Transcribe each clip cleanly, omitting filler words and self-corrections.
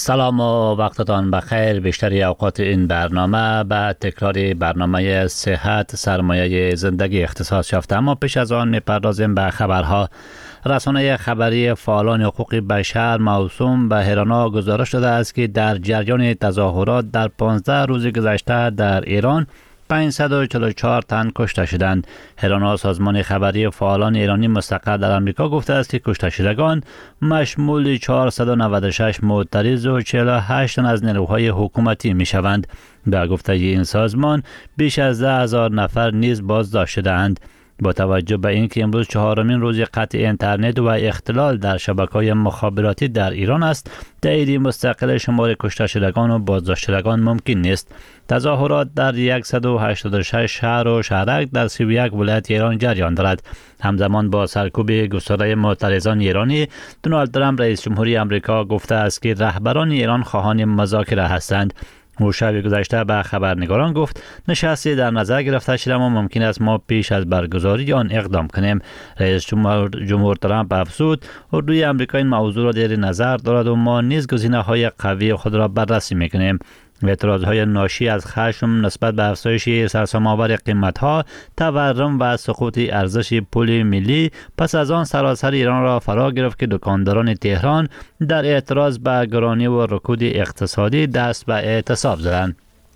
سلام و وقتتان بخیر. بیشتری اوقات این برنامه به تکرار برنامه صحت سرمایه زندگی اختصاص یافته، اما پیش از آن می‌پردازیم به خبرها. رسانه خبری فعالان حقوق بشر موسوم به هرانا گزارش داده است که در جریان تظاهرات در 15 روز گذشته در ایران 544 تن کشته شدند. هرانا سازمان خبری فعالان ایرانی مستقر در آمریکا گفته است که کشته شدگان مشمول 496 معترض و 48 تن از نیروهای حکومتی می شوند. به گفته این سازمان بیش از 10,000 نفر نیز بازداشت شده‌اند. با توجه به اینکه امروز چهارمین روز قطع اینترنت و اختلال در شبکه‌های مخابراتی در ایران است، تایید مستقل شمار کشته شدگان و بازداشت شدگان ممکن نیست. تظاهرات در 186 شهر و شهرک در 31 ولایت ایران جریان دارد. همزمان با سرکوب گسترده معترضان ایرانی، دونالد ترامپ رئیس جمهوری آمریکا گفته است که رهبران ایران خواهان مذاکره هستند. او شب گذشته به خبرنگاران گفت نشستی در نظر گرفته شده و ممکن است ما پیش از برگزاری آن اقدام کنیم. رئیس جمهور ترامپ افزود اردوی آمریکا این موضوع را در نظر دارد و ما نیز گزینه‌های قوی خود را بررسی می‌کنیم. اعتراضهای ناشی از خشم نسبت به افزایش سرسام‌آور قیمت‌ها، تورم و سقوط ارزش پول ملی پس از آن سراسر ایران را فرا گرفت که دکانداران تهران در اعتراض به گرانی و رکود اقتصادی دست به اعتصاب زدند.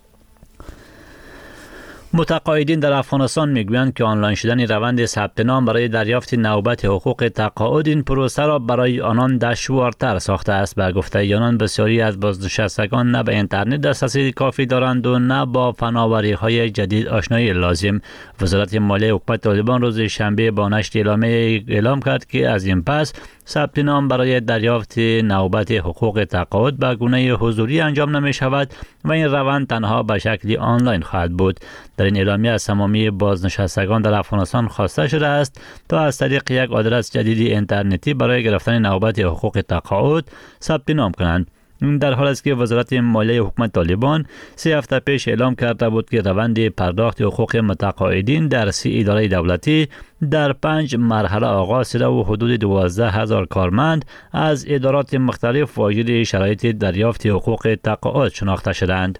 متقاعدین در افغانستان میگویند که آنلاین شدن روند ثبت نام برای دریافت نوبت حقوق تقاعد این پروسه را برای آنان دشوارتر ساخته است. به گفته آنان بسیاری از بازنشستگان نه به اینترنت دسترسی کافی دارند و نه با فناوری‌های جدید آشنایی لازم. وزارت مالیه حکومت طالبان روز شنبه با نشر اعلامیه اعلام کرد که از این پس ثبت نام برای دریافت نوبت حقوق تقاعد به گونه حضوری انجام نمی شود و این روند تنها به شکل آنلاین خواهد بود. در این اعلامیه از تمامی بازنشستگان در افغانستان خواسته شده است تا از طریق یک آدرس جدید اینترنتی برای گرفتن نوبت حقوق تقاعد ثبت نام کنند. این در حال است که وزارت مالیه حکومت طالبان 3 هفته پیش اعلام کرده بود که روند پرداخت حقوق متقاعدین در 30 اداره دولتی در 5 مرحله آغاز شده و حدود 12,000 کارمند از ادارات مختلف واجد شرایط دریافت حقوق تقاعد شناخته شدند.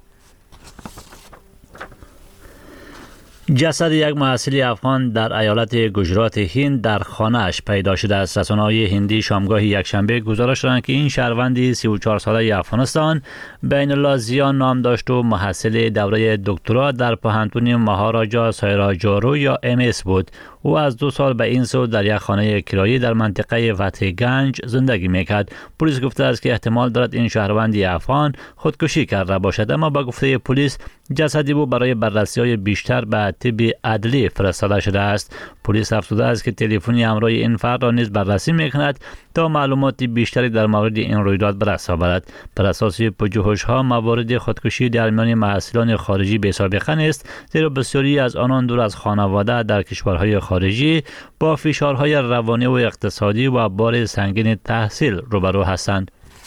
جسد یک محصل افغان در ایالت گجرات هند در خانه‌اش پیدا شده است. رسانه‌های هندی شامگاه یکشنبه گزارش دادند که این شهروند 34 ساله افغانستان بین الله زیا نام داشت و محصل دوره دکترا در پوهنتون مهاراجا سایراجارو یا MS بود. او از 2 سال به این سو در یک خانه کرایی در منطقه فتح گنج زندگی میکرد. پلیس گفته است که احتمال دارد این شهروند افغان خودکشی کرده باشد، اما با گفته پلیس جسد او برای بررسی‌های بیشتر به طب عدلی فرستاده شده است. پلیس افزوده است که تلفن همراه این فرد را نیز بررسی میکند تا معلومات بیشتری در مورد این رویداد به دست آورد. بر اساس پژوهش‌ها موارد خودکشی در میان محصلان خارجی بی‌سابقه است، زیرا بسیاری از آنان دور از خانواده در کشورهای خارجی با فشارهای روانی و اقتصادی و بار سنگین تحصیل روبرو هستند.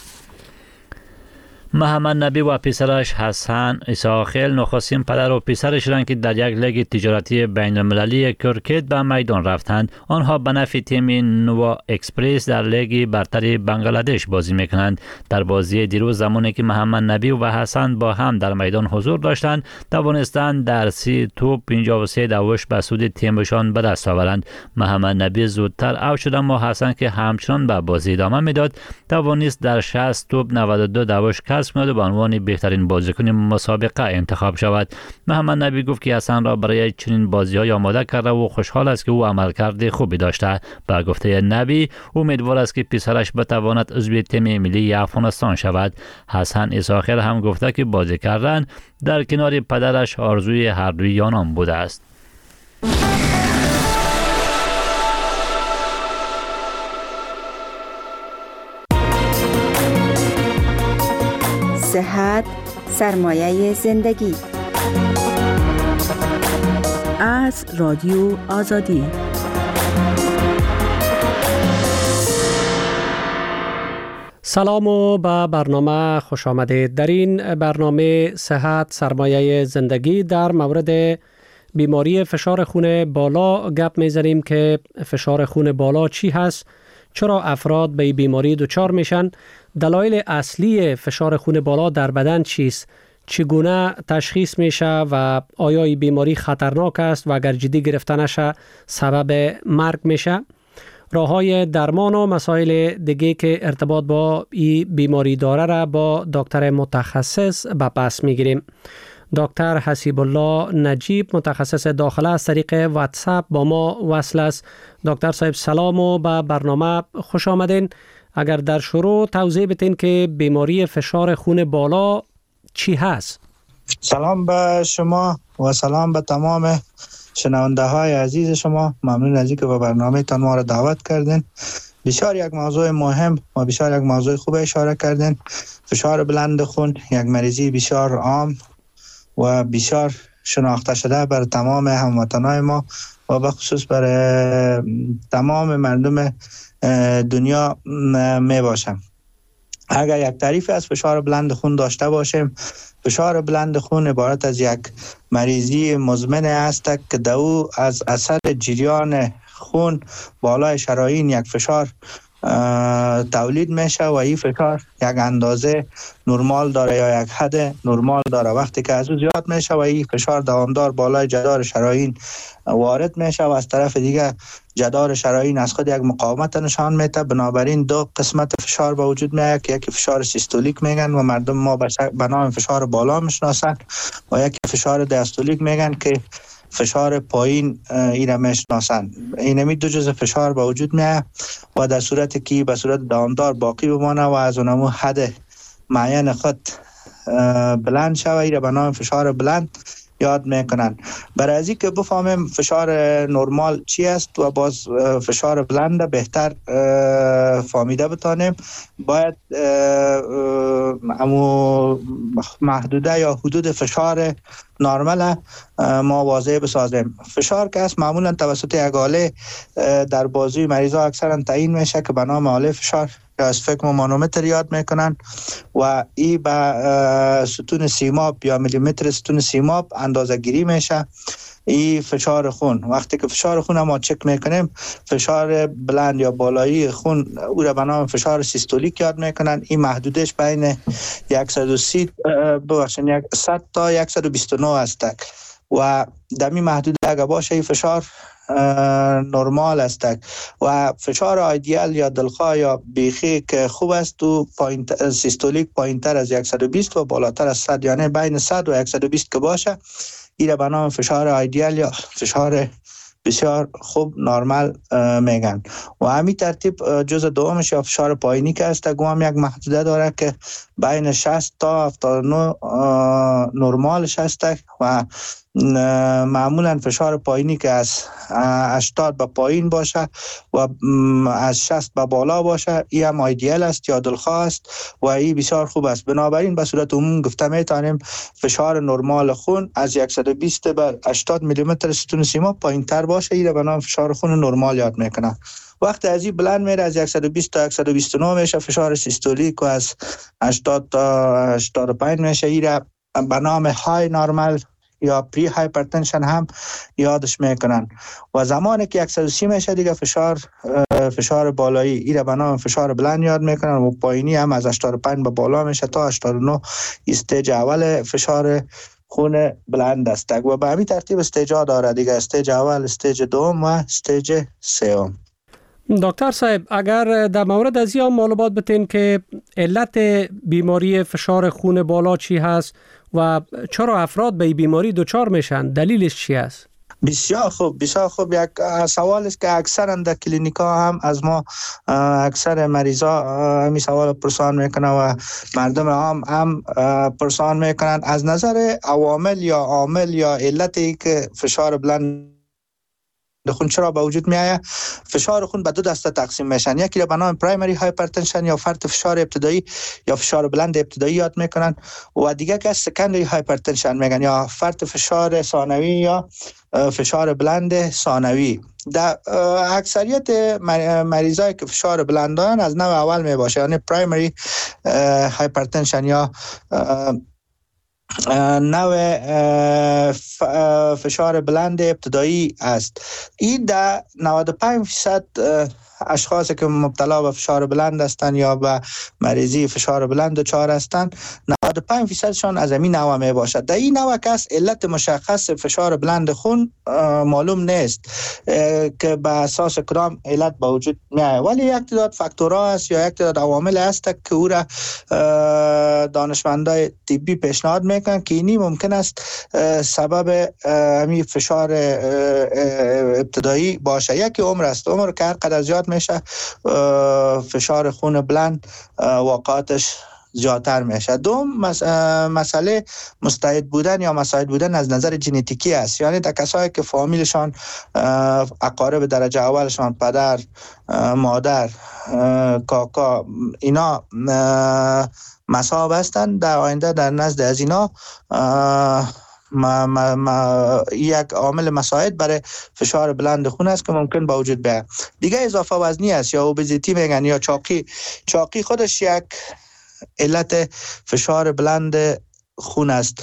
محمد نبی و پسرش حسن اساخیل نخستین پدر و پسر شدند که در یک لیگ تجارتی بین المللی کرکت به میدان رفتند. آنها به نفع تیم نوا اکسپرس در لیگ برتر بنگلادش بازی میکنند. در بازی دیروز زمانی که محمد نبی و حسن با هم در میدان حضور داشتند، توانستند در 30 توپ 53 دوش به سود تیمشان به دست آورند. محمد نبی زودتر اوت شد، اما حسن که همچنان به بازی ادامه میداد توانست در 60 توپ 92 دوش کسب کند و به عنوان بهترین بازیکن مسابقه انتخاب شود. محمد نبی گفت که حسن را برای چنین بازی‌های آماده کرده و خوشحال است که او عملکرد خوبی داشته. با گفته نبی امیدوار است که پسرش بتواند عضو تیم ملی افغانستان شود. حسن اساخیل هم گفته که بازی کردن در کنار پدرش آرزوی هر دوی آنان بوده است. صحت سرمایه زندگی از رادیو آزادی. سلام و به برنامه خوش آمدید. در این برنامه صحت سرمایه زندگی در مورد بیماری فشار خون بالا گپ میزنیم که فشار خون بالا چی هست، چرا افراد به این بیماری دچار میشن؟ دلایل اصلی فشار خون بالا در بدن چیست؟ چگونه تشخیص میشه و آیا این بیماری خطرناک است و اگر جدی گرفته نشه سبب مرگ میشه؟ راه‌های درمان و مسائل دیگه که ارتباط با این بیماری داره را با دکتر متخصص به پس میگیریم. دکتر حسیب الله نجیب متخصص داخله از طریق واتساپ با ما وصل است. دکتر صاحب سلام و به برنامه خوش آمدین. اگر در شروع توضیح بدین که بیماری فشار خون بالا چی هست؟ سلام به شما و سلام به تمام شنونده های عزیز شما. ممنون از اینکه به برنامه تان ما را دعوت کردین. بسیار یک موضوع مهم و بسیار یک موضوع خوب اشاره کردین. فشار بلند خون یک مریضی بسیار عام و بسیار شناخته شده بر تمام هموطنان ما و به خصوص بر تمام مردم دنیا می باشم. اگر یک تعریف از فشار بلند خون داشته باشیم، فشار بلند خون عبارت از یک مریضی مزمن است که دو از اثر جریان خون بالای شرايين یک فشار تولید میشه و این فشار یک اندازه نرمال داره یا یک حد نرمال داره. وقتی که از او زیاد میشه و این فشار دوامدار بالای جدار شرايين وارد میشه و از طرف دیگه جدار شرايين از خود یک مقاومت نشان میده. بنابراین دو قسمت فشار به وجود میاد که یکی فشار سیستولیک میگن و مردم ما به نام فشار بالا میشناسن و یکی فشار دیاستولیک میگن که فشار پایین اینا میشناسن. اینمی دو جزء فشار به وجود میاد و در صورتی که به صورت دوامدار باقی بمانه و از اونمو حد معین خود بلند شوه، اینا به نام فشار بلند یاد میکنن. برای از اینکه بفهمیم فشار نرمال چی است و باز فشار بلند بهتر فهمیده بتانیم، باید امو محدوده یا حدود فشار نرمال ما واضح بسازیم. فشار که است معمولا توسط یک آله در بازوی مریضا اکثرا تعیین میشه که به نام آله فشار یا اسفگمومانومتر یاد میکنن و ای با ستون سیماب یا میلیمتر ستون سیماب اندازه گیری میشه. این فشار خون، وقتی که فشار خون ما چک میکنیم، فشار بلند یا بالایی خون او را به نام فشار سیستولیک یاد میکنن. این محدودش بین 130 100 تا 129 است و در این محدوده اگه باشه این فشار نرمال است و فشار ایدئال یا دلخواه یا بیخی که خوب است تو سیستولیک پایین تر از 120 و بالاتر از 100، یعنی بین 100 و 120 که باشه این به نام فشار ایدئال یا فشار بسیار خوب نرمال میگن. و همین ترتیب جزء دومش یا فشار پایینی که است هم یک محدوده داره که بین 60 تا 79 نرمالش است و معمولا فشار پایینی که از 80 به پایین باشه و از 60 به بالا باشه این هم ایدئال است یا دلخواه است و این بسیار خوب است. بنابراین به صورت عموم گفته میتونیم فشار نرمال خون از 120 به 80 میلیمتر ستون سیماب پایین تر باشه، این به نام فشار خون نرمال یاد میکنه. وقتی از این بلند میره از 120 تا 129 میشه فشار سیستولیک و از 80 تا 85 میشه، این به نام های نرمال یا پری هایپرتنشن هم یادش میکنن. و زمانی که 130 میشه دیگه فشار بالایی این به نام فشار بلند یاد میکنن و پایینی هم از 85 به بالا میشه تا 89 استیج اول فشار خون بلند است و به همین ترتیب استیجا داره دیگه، استیج اول، استیج دوم و استیج سوم. دکتر صاحب اگر در مورد از این معلومات بتین که علت بیماری فشار خون بالا چی هست و چرا افراد به این بیماری دچار میشن، دلیلش چی است؟ بسیار خوب، بسیار خوب. یک سوال است که اکثرا در کلینیکا هم از ما اکثر مریضا همین سوال پرسان میکنن و مردم هم پرسان میکنن. از نظر عوامل یا عامل یا علتی که فشار بلند خون چرا به وجود می آید، فشار خون به دو دسته تقسیم میشن. یکی را به نام پرایمری هایپرتنشن یا فرط فشار ابتدایی یا فشار بلند ابتدایی یاد میکنن و دیگه که سکندری هایپرتنشن میگن یا فرط فشار ثانوی یا فشار بلند ثانوی. در اکثریت مریضایی که فشار بلند دارن از نوع اول می باشه، یعنی پرایمری هایپرتنشن یا نوع فشار بلند ابتدایی است. این در 95% اشخاصی که مبتلا به فشار بلند هستند یا به مریضی فشار بلند دچار هستند 95% شان از این نوع می باشد. در این نوع کس علت مشخص فشار بلند خون معلوم نیست که به اساس کدام علت به وجود می آید، ولی یک تعداد فاکتورها است یا یک تعداد عوامل است که او را دانشمندای طبی پیشنهاد میکنن که اینی ممکن است سبب همین فشار ابتدایی باشه. یکی عمر است، عمر که هر قدر زیاد میشه فشار خون بلند واقعاتش زیادتر میشه. دوم مسئله مستعد بودن یا مساعد بودن از نظر ژنتیکی است، یعنی در کسایی که فامیلشان اقارب درجه اولشان پدر مادر کاکا اینا مصاب هستند، در آینده در نزد از اینا یک عامل مساعد برای فشار بلند خون است که ممکن با وجود بیاید. دیگه اضافه وزنی است یا اوبزیتی میگن یا چاقی خودش یک علت فشار بلند خون است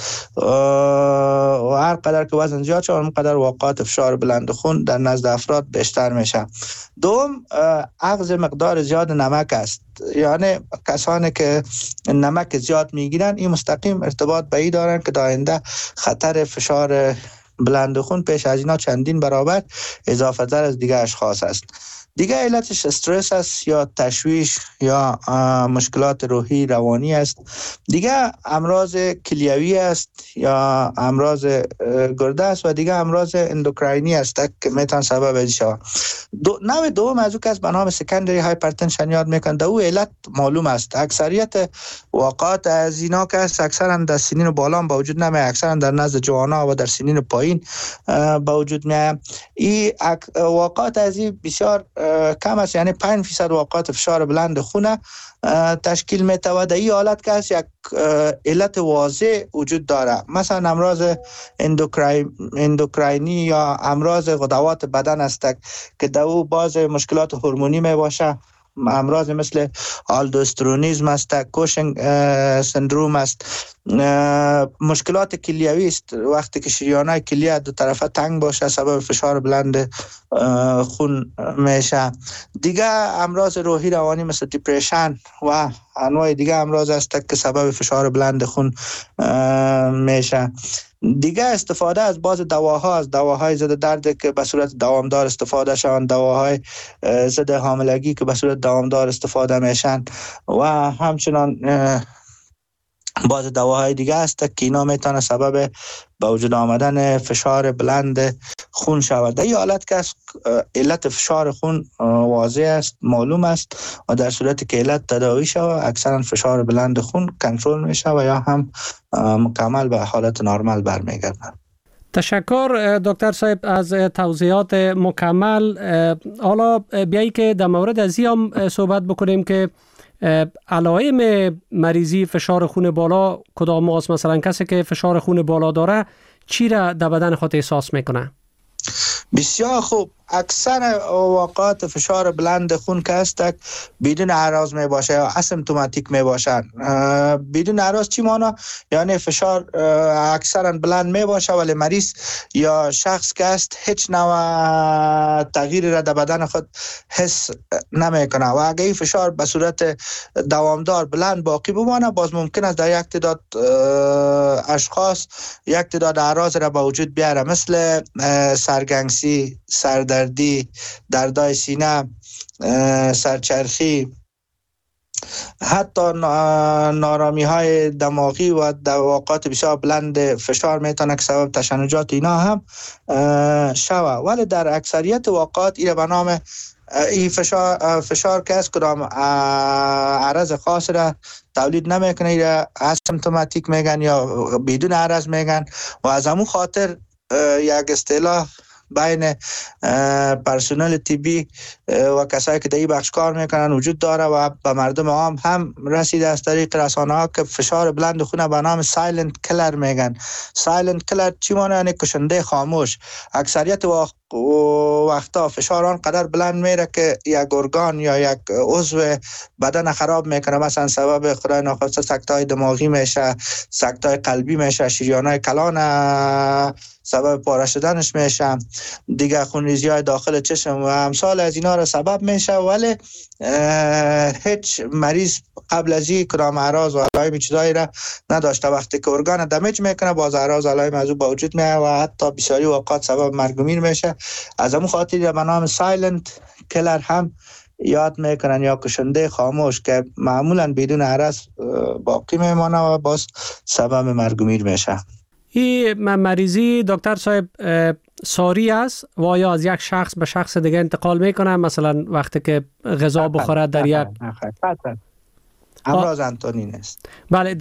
و هر قدر که وزن زیاد شد اون قدر واقعات فشار بلند خون در نزد افراد بیشتر میشه. دوم اخذ مقدار زیاد نمک است، یعنی کسانی که نمک زیاد میگیرن این مستقیم ارتباط به این دارن که در آینده خطر فشار بلند خون پیش از اینا چندین برابر اضافه تر از دیگه اشخاص است. دیگه علتش استرس است یا تشویش یا مشکلات روحی روانی است. دیگه امراض کلیوی است یا امراض گرده است و دیگه امراض اندوکراینی است که میتونه سبب از شود. نوع دوم از او که به نام سکندری هایپرتنشن یاد میکنند، او علت معلوم است. اکثریت واقعات از اینا که است اکثرا در سنین بالا با وجود نمیاد، اکثرا در نزد جوانا و در سنین پایین با وجود میاد. این واقعات از این بسیار کم است، یعنی 5% واقعات فشار بلند خون تشکیل می‌تواند. در این حالت که است یک علت واضح وجود داره، مثلا امراض اندوکراینی یا امراض غدوات بدن است که در او باز مشکلات هورمونی می باشه، امراض مثل آلدوسترونیزم است، کوشنگ سندروم است، مشکلات کلیوی است، وقتی که شریان‌های کلیه دو طرفه تنگ باشه سبب فشار بلند خون میشه. دیگه امراض روحی روانی مثل دیپریشن و انواع دیگه امراض است که سبب فشار بلند خون میشه. دیگه استفاده از بعض دواها، از دواهای ضد درد که به صورت دوامدار استفاده شوند، دواهای ضد حاملگی که به صورت دوامدار استفاده میشن و همچنان بعض دواهای دیگه است که اینا میتونه سبب به وجود آمدن فشار بلند خون شود. در این حالت که علت فشار خون واضح است، معلوم است و در صورتی که علت تداوی شود اکثرا فشار بلند خون کنترل میشه و یا هم مکمل به حالت نرمال برمیگردد. تشکر دکتر صاحب از توضیحات مکمل. حالا بیایی که در مورد از هم صحبت بکنیم که علائم مریضی فشار خون بالا کدام است؟ مثلا کسی که فشار خون بالا داره چی را در بدن خود احساس میکنه؟ بسیار خوب. اکثر واقعات فشار بلند خون که هست بدون اعراض می باشه یا اسیمپتوماتیک می باشن. بدون اعراض چی مانا؟ یعنی فشار اکثرا بلند می باشه ولی مریض یا شخص که هست هیچ نوع تغییری را در بدن خود حس نمی کنه و اگه این فشار به صورت دوامدار بلند باقی بمانه باز ممکن است در یک تعداد اشخاص یک تعداد اعراض را به وجود بیاره، مثل سرگنگسی، سردردی، دردای سینه، سرچرخی، حتی نارامی های دماغی و در واقعات بسیار بلند فشار میتونه که سبب تشنجات اینا هم شوه. ولی در اکثریت واقعات این به نام این فشار که از کدام عرض خاص را تولید نمیکنه، این اسیمپتوماتیک میگن یا بدون عرض میگن و از همون خاطر یک اصطلاح بین پرسنل طبی و کسایی که در این بخش کار میکنن وجود داره و به مردم عام هم رسیده از طریق رسانه ها که فشار بلند خون به نام سایلنت کلر میگن. سایلنت کلر چی معنی؟ یعنی کشنده خاموش. اکثریت وقتا فشار آنقدر بلند میره که یک ارگان یا یک عضو بدن خراب میکنه. مثلا سبب خدای ناخواسته سکته‌های دماغی میشه، سکته‌های قلبی میشه، شریان‌های کلان سبب پاره شدنش میشه، دیگه خونریزی‌های داخل چشم و امثال از اینا را سبب میشه. ولی هیچ مریض قبل از این کدام اعراض و علائم چیزایی را نداشته. وقتی که ارگان دمیج میکنه باز اعراض علائم از او به وجود میاد و حتی بسیاری اوقات سبب مرگ و میر میشه. از همون خاطر به نام سایلنت کلر هم یاد میکنن یا کشنده خاموش که معمولا بدون عرض باقی میمانه و باز سبب مرگ و میر میشه. این مریضی دکتر صاحب ساری است و آیا از یک شخص به شخص دیگه انتقال میکنه؟ مثلا وقتی که غذا بخورد در یک امراض انتونین است. بله،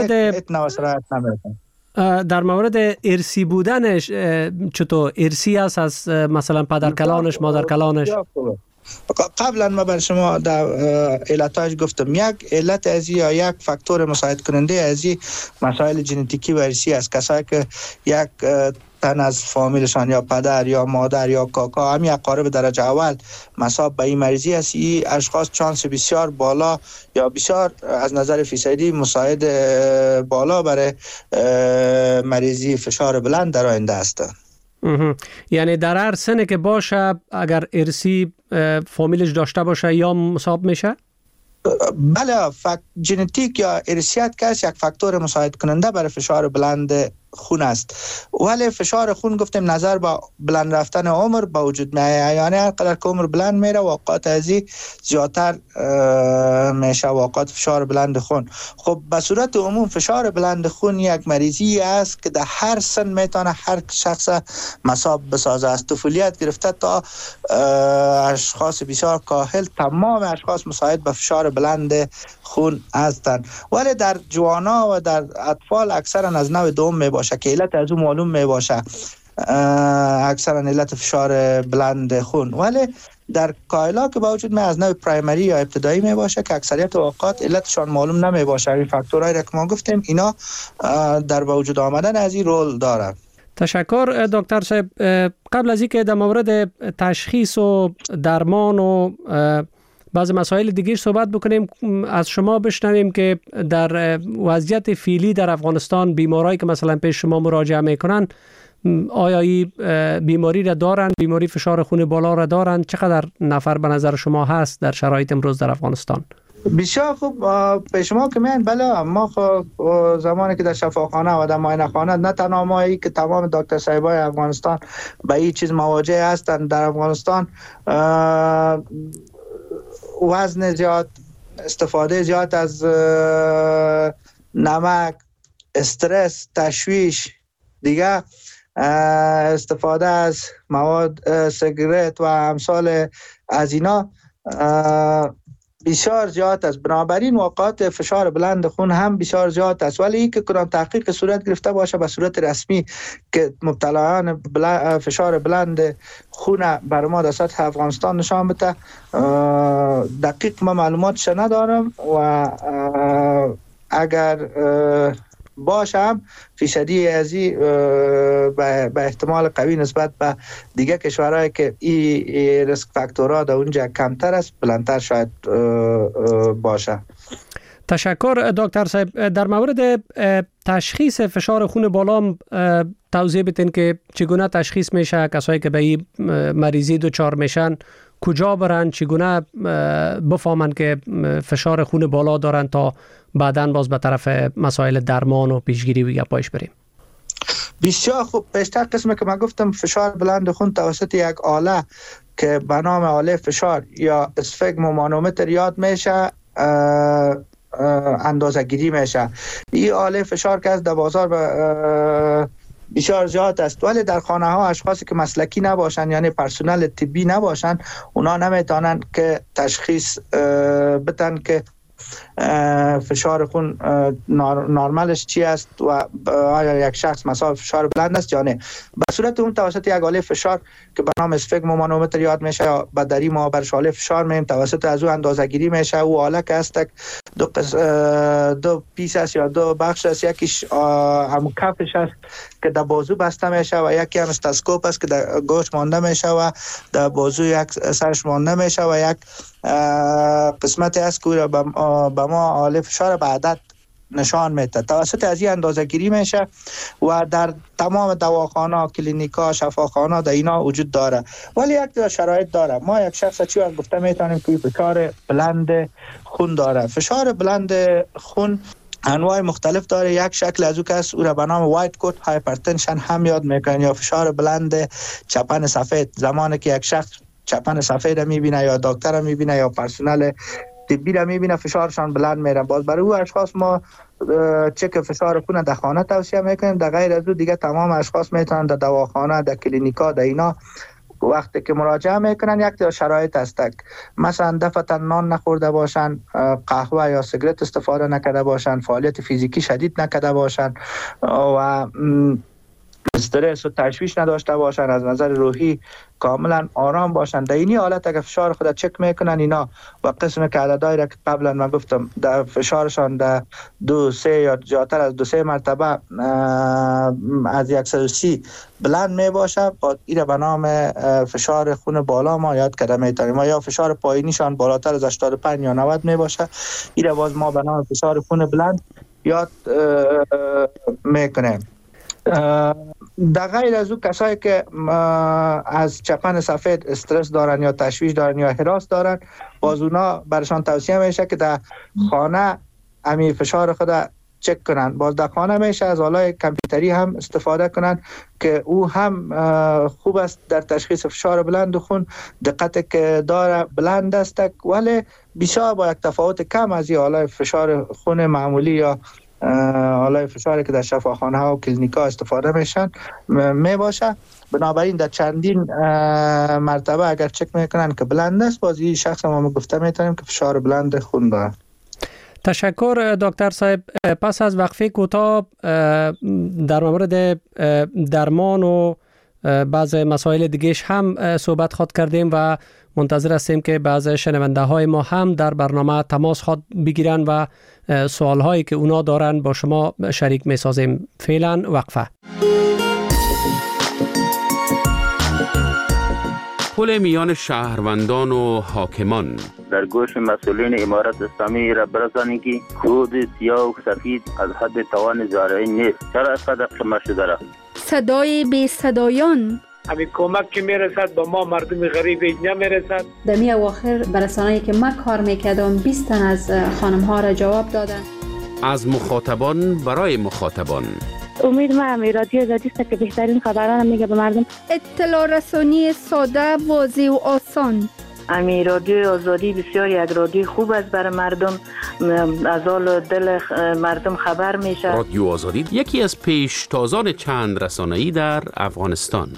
در مورد ارثی بودنش چطور ارثی است از مثلا پدر کلانش مادر کلانش؟ قبلا ما بر شما در علتاش گفتم یک علت ازی یا یک فاکتور مساعد کننده ازی مسائل ژنتیکی و ارثی است. کسایی که یک تن از فامیلشان یا پدر یا مادر یا کاکا هم یک قارب درجه اول مصاب به این مریضی است، این اشخاص چانس بسیار بالا یا بسیار از نظر فیصدی مساعد بالا برای مریضی فشار بلند در آینده هستند. یعنی در هر سنه که باشه اگر ارثی فامیلش داشته باشه یا مصاب میشه؟ بله، ژنتیک یا ارثیت که یک فاکتور مساعد کننده برای فشار بلند خون است. ولی فشار خون گفتیم نظر با بلند رفتن عمر با وجود میاد، یعنی هر قدر که عمر بلند میره اوقات ازی زیادتر میشه اوقات فشار بلند خون. خب به صورت عموم فشار بلند خون یک مریضی است که در هر سن میتونه هر شخص مصاب بسازه، از طفولیت گرفته تا اشخاص بسیار کاهل تمام اشخاص مساعد به فشار بلند خون هستند. ولی در جوانا و در اطفال اکثرا از نوع دوم میباشه که علت از اون معلوم میباشه، اکثرا علت فشار بلند خون. ولی در کایلا که با وجود می از نوع پرایمری یا ابتدایی میباشه که اکثریت اوقات علتشان معلوم نمیباشه. این فاکتورهایی را که ما گفتیم اینا در با وجود آمدن از این رول داره. تشکر دکتر صاحب. قبل از اینکه در مورد تشخیص و درمان و بعض مسائل دیگه صحبت بکنیم، از شما بشنویم که در وضعیت فعلی در افغانستان بیمارایی که مثلا پیش شما مراجعه میکنن آیا این بیماری را دارن، بیماری فشار خون بالا را دارن؟ چقدر نفر به نظر شما هست در شرایط امروز در افغانستان؟ بسیار خوب. پیش ما که میان بله، ما زمانی که در شفاخانه و در معاینه خانه نه تنها مایی که تمام دکتر صاحبای افغانستان به این چیز مواجه هستند. در افغانستان وزن زیاد، استفاده زیاد از نمک، استرس، تشویش، دیگه استفاده از مواد سیگارت و امثال از اینا بسیار زیاد است. بنابراین اوقات فشار بلند خون هم بسیار زیاد است. ولی این که کدام تحقیق صورت گرفته باشه به صورت رسمی که مبتلایان فشار بلند خون بر ما در سطح افغانستان نشان بده، دقیق ما معلوماتش ندارم و اگر باشم فیصدی ازی به احتمال قوی نسبت به دیگه کشورهایی که این ریسک فاکتورها در اونجا کمتر است بلندتر شاید باشه. تشکر دکتر صاحب. در مورد تشخیص فشار خون بالا توضیح بدین که چگونه تشخیص میشه، کسایی که به این مریضی دچار میشن کجا برن، چگونه بفهمن که فشار خون بالا دارن تا بعداً باز به طرف مسائل درمان و پیشگیری و گپایش بریم؟ بسیار خوب. پیشتر قسمی که من گفتم فشار بلند خون توسط یک آله که به نام آله فشار یا اسفگمومانومتر یاد میشه اندازه گیری میشه. این آله فشار که از در بازار بسیار زیاد است، ولی در خانه ها اشخاصی که مسلکی نباشن یعنی پرسنل طبی نباشن اونا نمیتونن که تشخیص بدن که فشار خون نرمالش چی است و آیا یک شخص مصاب فشار بلند است یا نه. به صورت اون توسط یک آله فشار که به نام اسفگمومانومتر یاد میشه یا به دری ما برش آله فشار میم توسط از او اندازه گیری میشه. او آله که است دو پیس است یا دو بخش است، یکیش همون کفش است که در بازو بسته میشه و یکی هم استاسکوپ است که در گوش مانده میشه و در بازو یک سرش مانده میشه و یک قسمتی است که به ما حال فشار به عدد نشان میده. توسط از این اندازه گیری میشه و در تمام دواخانه، کلینیکا، شفاخانه در اینا وجود داره. ولی یک شرایط داره. ما یک شخص چی وقت گفته میتونیم که فشار بلند خون داره. فشار بلند خون انواع مختلف داره. یک شکل از او که او را به نام وایت کوت هایپرتنشن هم یاد میکنن یا فشار بلند چپن سفید. زمانی که یک شخص چپن سفید میبینه یا دکتر میبینه یا پرسنل طبی را میبینه فشارشان بلند میره. باز برای او اشخاص ما چک فشار خون در خانه توصیه میکنیم. در غیر از او دیگه تمام اشخاص میتونن در دواخانه، در کلینیکا، در اینا وقتی که مراجعه میکنن یک تا شرایط است. مثلا دفعتا نان نخورده باشن، قهوه یا سیگرت استفاده نکرده باشن، فعالیت فیزیکی شدید نکرده باشن و استرس و تشویش نداشته باشن، از نظر روحی کاملا آرام باشن. در اینی حالت اگر فشار خود چک میکنن اینا و قسم که عددهایی را که قبلا من گفتم در فشارشان در 2-3 یا جاتر از 2-3 مرتبه از 130 بلند می باشه، این را به نام فشار خون بالا ما یاد کرده میتونیم. ما یا فشار پایینیشان بالاتر از 85 یا 90 می باشه، این را باز ما به نام فشار خون بلند یاد میکنیم. در غیر از او کسایی که از چپن سفید استرس دارن یا تشویش دارن یا هراس دارن، باز اونا برشان توصیه میشه که در خانه امی فشار خود چک کنن. باز در خانه میشه از آلای کامپیوتری هم استفاده کنن که او هم خوب است در تشخیص فشار بلند خون. دقت که داره بلند است ولی بسیار با یک تفاوت کم از این آلای فشار خون معمولی یا حالا فشاری که در شفاخانه ها و کلینیکا استفاده میشن می باشه. بنابراین در چندین مرتبه اگر چک میکنن که بلند است، بازی شخص ما گفته میتونیم که فشار بلند خون داره. تشکر دکتر صاحب. پس از وقفه کوتاه در مورد درمان و بعض مسائل دیگهش هم صحبت خود کردیم و منتظر هستیم که بعض شنونده های ما هم در برنامه تماس خود بگیرن و سوال هایی که اونا دارن با شما شریک می سازیم. فعلا وقفه. پل میان شهروندان و حاکمان. در گوش مسئولین امارت اسلامی را برسانید که کود سیاه و سفید از حد توان زارعی نیست. چرا اینقدر قمه شده را؟ صدای بی صدایان. همین کمک که میرسد به ما مردم غریب نمیرسد. دمی اواخر برسانه‌ای که من کار میکردم 20 تن از خانم ها را جواب دادن. از مخاطبان برای مخاطبان. امید ما هم رادیو آزادی است که بهترین خبران میگه به مردم. اطلاع رسانی ساده، واضح و آسان. امی رادیو آزادی بسیار یک رادیو خوب است برای مردم، از حال دل مردم خبر میشه. رادیو آزادی یکی از پیشتازان چند رسانه‌ای در افغانستان.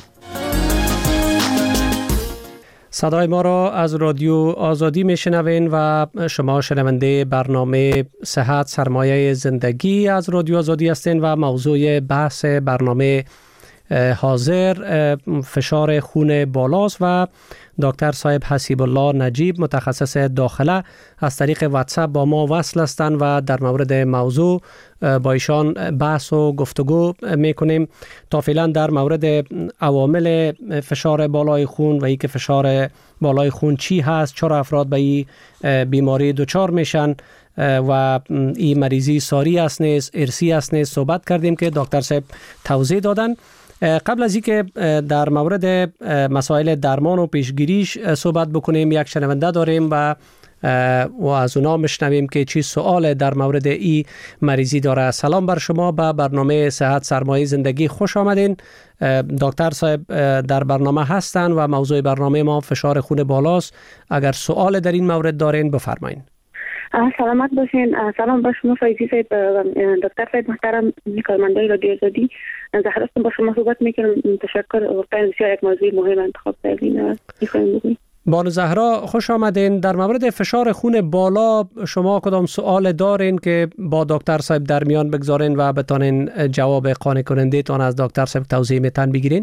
صدای ما را از رادیو آزادی میشنوین و شما شنونده برنامه صحت سرمایه زندگی از رادیو آزادی هستین و موضوع بحث برنامه حاضر فشار خون بالاست و دکتر صاحب حسیب الله نجیب متخصص داخله از طریق واتساپ با ما وصل هستند و در مورد موضوع با ایشان بحث و گفتگو میکنیم. تا فعلا در مورد عوامل فشار بالای خون و اینکه فشار بالای خون چی هست، چرا افراد به این بیماری دچار میشن و این مریضی ساری است نیست، ارثی است نیست صحبت کردیم که دکتر صاحب توضیح دادن. قبل از اینکه در مورد مسائل درمان و پیشگیریش صحبت بکنیم، یک شنونده داریم و از اونا مشنویم که چی سوال در مورد این مریضی داره. سلام بر شما، به برنامه صحت سرمایه زندگی خوش آمدین. دکتر صاحب در برنامه هستن و موضوع برنامه ما فشار خون بالاست. اگر سوال در این مورد دارین بفرمایین. سلامت باشین. سلام با شما فایزی صاحب، دکتر صاحب محترم، کارمندای رادیو آزادی. زهرا هستم، با شما صحبت میکنم. تشکر، واقعا بسیار یک موضوع مهم انتخاب کردین. میخوایم بگوییم. بانو زهرا خوش آمدین. در مورد فشار خون بالا شما کدام سوال دارین که با دکتر صاحب در میان بگذارین و بتانین جواب قانع کننده تان از دکتر صاحب توضیح میتن بگیرین؟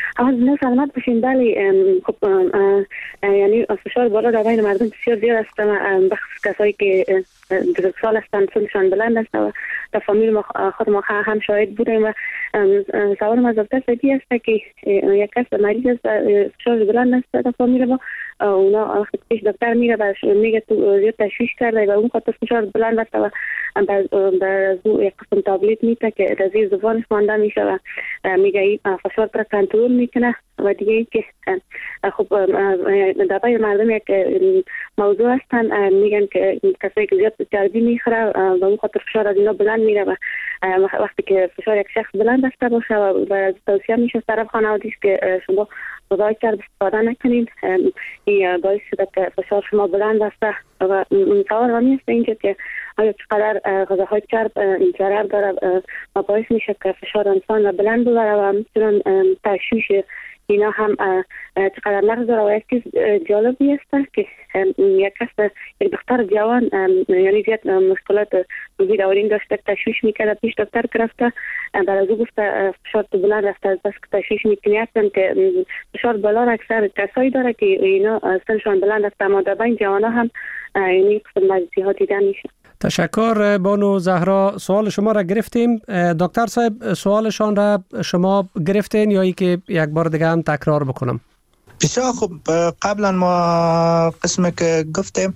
نه سلامت باشین. بله خب یعنی فشار بالا در بین مردم بسیار زیاد است، بخصوص کسایی که بزرگسال هستند سنشان بلند است و در فامیل ما خود ما هم شاهد بودیم. و سوال از دکتر سعیدی است که یک کس مریض است فشار بلند است در فامیل ما، اونا وقتی پیش دکتر میره و میگه تو زیاد تشویش کرده و اون خاطر فشار بلند است و در یک قسم تابلت میته که در زیر زبانش مانده میشه و میگه این فشار را کنترل میکنه. و دیگه ای که خب در بین مردم یک موضوع هستن میگن که کسایی که زیاد چربی میخوره و اون خاطر فشار از اینا بلند میره و وقتی که فشار یک شخص بلند است باشه و توصیه میشه طرف خانوادگی که شما غذای چرب استفاده نکنید، این باعث شده که فشار شما بلند است. و سوال همی است اینجا که آیا چقدر غذاهای چرب ضرر داره و باعث میشه که فشار انسان بلند ببره و میتونن تشویش اینا هم چقدر نقص داره. و یک چیز جالبی است که یک کس یک دختر جوان یعنی زیاد مشکلات روزی دورین داشته، تشویش میکرده، پیش دکتر گرفته، در از او گفته فشار تو بلند است، از بس که تشویش میکنی هستن که فشار بالا را اکثر کسایی داره که اینا سنشان بلند است، اما در بین جوان هم یعنی قسم مریضی ها دیده میشه. تشکر بانو زهرا. سوال شما را گرفتیم. دکتر صاحب سوالشان را شما گرفتین یا ای که یک بار دیگه هم تکرار بکنم؟ بسیار خوب. قبلا ما قسمی که گفتیم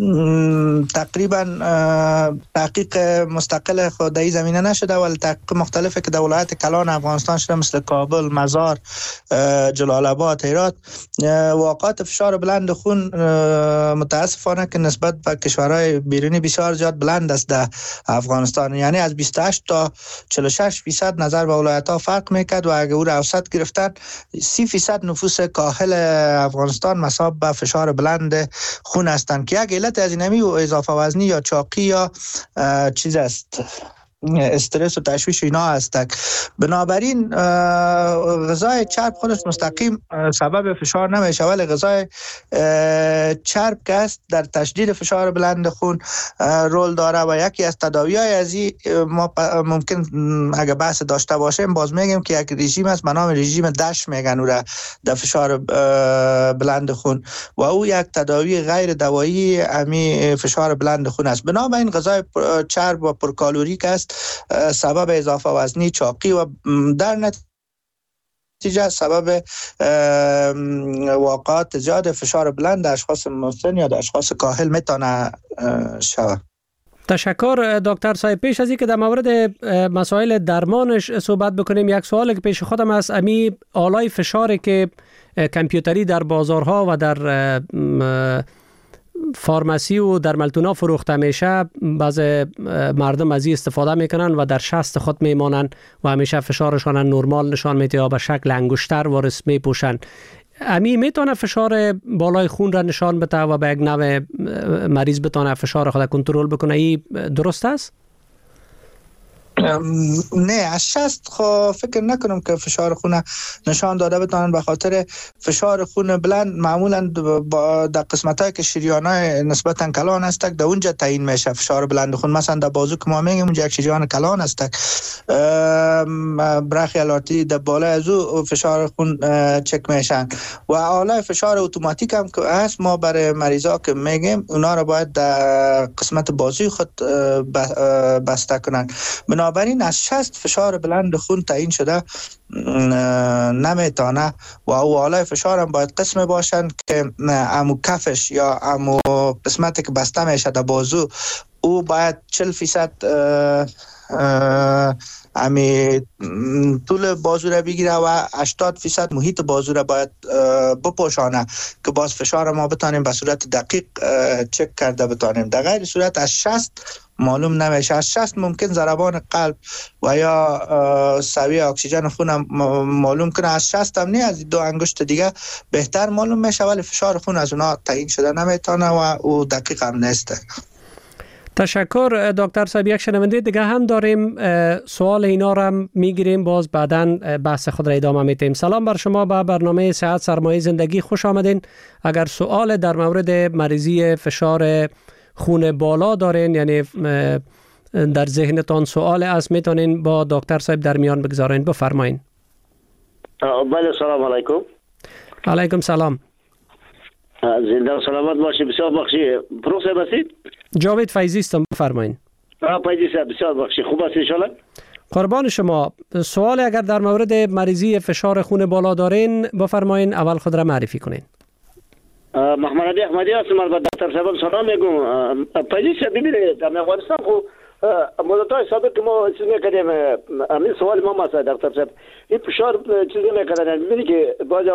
تقریبا تحقیق مستقل خود در این زمینه نشده، ولی تحقیق مختلفی که در ولایت کلان افغانستان شده مثل کابل، مزار، جلال آباد، هرات، واقعات فشار بلند خون متاسفانه که نسبت به کشورهای بیرونی بسیار زیاد بلند است در افغانستان. یعنی از 28 تا 46% نظر به ولایت ها فرق میکرد و اگر او را اوسط گرفتن 30% نفوس کاهل افغانستان مصاب به فشار بلند خون هستند که یک علت از اینمی و اضافه وزنی یا چاقی یا چیز است، استرس و تشویش اینا هستند. بنابراین غذای چرب خودش مستقیم سبب فشار نمیشه، ولی غذای چرب که است در تشدید فشار بلند خون رول داره و یکی از تداوی‌های از این ما ممکن اگه بحث داشته باشیم باز میگیم که یک رژیم است به نام رژیم دش میگن او را در فشار بلند خون و او یک تداوی غیر دوایی امی فشار بلند خون است. بنابراین غذای چرب و پرکالوریک است سبب اضافه وزنی، چاقی و در نتیجه سبب واقعات زیاد فشار بلند در اشخاص مسن یا در اشخاص کاهل میتونه شود. تشکر دکتر صاحب. پیش از اینکه در مورد مسائل درمانش صحبت بکنیم، یک سوالی که پیش خودم است، امی آلای فشاری که کامپیوتری در بازارها و در فارماسی و در ملتونا فروخته میشه، بعض مردم از این استفاده میکنن و در شست خود میمانن و همیشه فشارشان نرمال نشان میده یا به شکل انگشتر وارث میپوشن. امی میتونه فشار بالای خون را نشان بده و به یک نوع مریض بتونه فشار خود کنترل بکنه. این درست است؟ نه، از 60 فکر نکنم که فشار خون نشان داده بتونن، به خاطر فشار خون بلند معمولا در قسمتایی که شریانای نسبتا کلان است در اونجا تعیین میشه فشار بلند خون. مثلا در بازو که ما میگیم اونجا یک شریان کلان است، برخیالاتی در بالای از او فشار خون چک میشن و آله فشار اتوماتیک هم که هست ما برای مریضا که میگیم اونا رو باید در قسمت بازوی خود بسته کنن. بنابراین از 60 فشار بلند خون تعیین شده نمیتونه و او آلای فشار هم باید قسم باشن که امو کفش یا امو قسمتی که بسته میشه در بازو او باید 40% امی طول بازو را بگیره و 80% محیط بازو را باید بپوشانه که باز فشار ما بتانیم به صورت دقیق چک کرده بتانیم. در غیر صورت از 60 معلوم نمیشه. از 60 ممکن ضربان قلب و یا سویه اکسیژن خون معلوم کنه، از 60 هم نه، از دو انگشت دیگه بهتر معلوم میشه، ولی فشار خون از اونا تعیین شده نمیتونه و او دقیق هم نیست. تشکر دکتر صاحب. یک شنونده دیگه هم داریم، سوال اینا رو هم میگیریم، باز بعداً بحث خود را ادامه میتیم. سلام بر شما، به برنامه صحت سرمایه زندگی خوش آمدین. اگر سوال در مورد مریضی فشار خون بالا دارین، یعنی در ذهنتان سوال است، میتونین با دکتر صاحب در میان بگذارین. بفرمایین. بله سلام علیکم. علیکم سلام. زنده و سلامت باشید. بسیار بخشی. پروفسور هستید؟ جاوید فیضی هستم، بفرمایید. فیضی صاحب بسیار بخشی. خوب است ان شاء الله؟ قربان شما. سوال اگر در مورد مریضی فشار خون بالا دارین بفرمایید، اول خود را معرفی کنین. محمد علی احمدی هستم. البته دکتر صاحب سلام میگم. فیضی صاحب ببینید در افغانستان خو مدت‌های سابق که ما چیز می‌کردیم، همین سوال ما مثلا دکتر صاحب این فشار چیزی می‌کردن، ببینید که بعضی